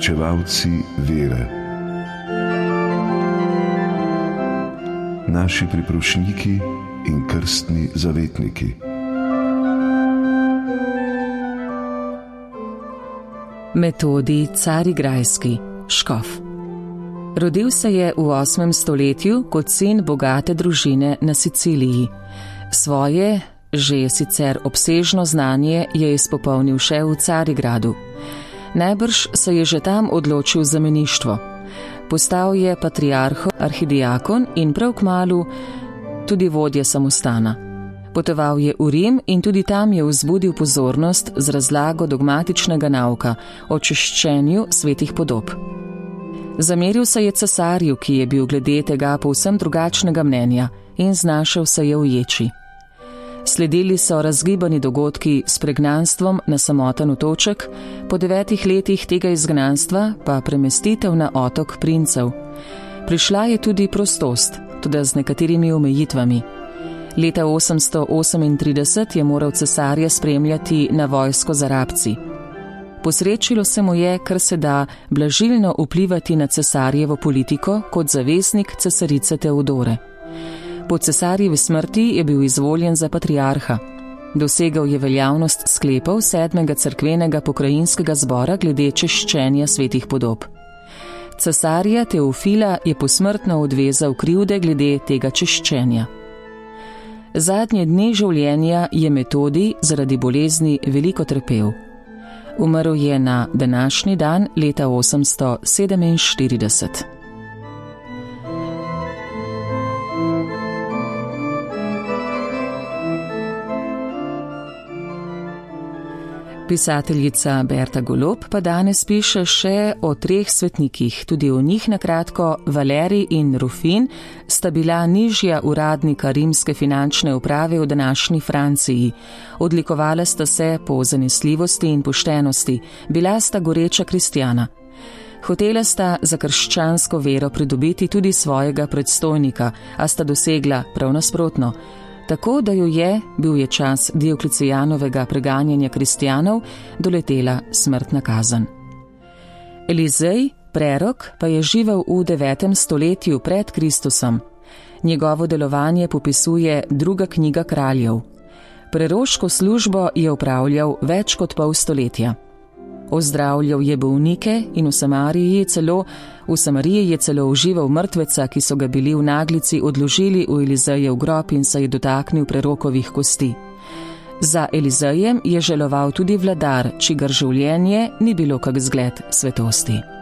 uresničevalci vere, naši priprošniki in krstni zavetniki. Metodij Carigrajski, škof. Rodil se je v 8. stoletju kot sin bogate družine na Siciliji. Svoje, že sicer obsežno znanje, je izpopolnil še v Carigradu. Najbrž se je že tam odločil za meništvo. Postal je patriarh, arhidiakon in prav kmalu tudi vodja samostana. Potoval je v Rim in tudi tam je vzbudil pozornost z razlago dogmatičnega nauka o čiščenju svetih podob. Zameril se je cesarju, ki je bil glede tega povsem drugačnega mnenja, in znašel se je v ječi. Sledili so razgibani dogodki s pregnanstvom na samoten otoček, po 9 letih tega izgnanstva pa premestitev na otok princev. Prišla je tudi prostost, tudi z nekaterimi omejitvami. Leta 838 je moral cesarja spremljati na vojsko z Arabci. Posrečilo se mu je, kar se da, blažilno vplivati na cesarjevo politiko kot zaveznik cesarice Teodore. Po cesarjevi smrti je bil izvoljen za patriarha. Dosegal je veljavnost sklepov 7. cerkvenega pokrajinskega zbora glede čiščenja svetih podob. Cesarja Teofila je posmrtno odvezal krivde glede tega čiščenja. Zadnje dni življenja je Metodij zaradi bolezni veliko trpel. Umrl je na današnji dan leta 847. Pisateljica Berta Golob pa danes piše še o 3 svetnikih, tudi o njih na kratko. Valerij in Rufin sta bila nižja uradnika rimske finančne uprave v današnji Franciji. Odlikovala sta se po zanesljivosti in poštenosti, bila sta goreča kristjana. Hotela sta za krščansko vero pridobiti tudi svojega predstojnika, a sta dosegla prav nasprotno. Tako da jo je, bil je čas Dioklecijanovega preganjanja kristjanov, doletela smrtna kazen. Elizej, prerok, pa je živel v 9. stoletju pred Kristusom. Njegovo delovanje popisuje 2. knjiga Kraljev. Preroško službo je opravljal več kot pol stoletja. Ozdravljal je bolnike in v Samariji je celo užival mrtveca, ki so ga bili v naglici odložili v Elizejev grob in se je dotaknil prerokovih kosti. Za Elizejem je želoval tudi vladar, čigar življenje ni bilo kak zgled svetosti.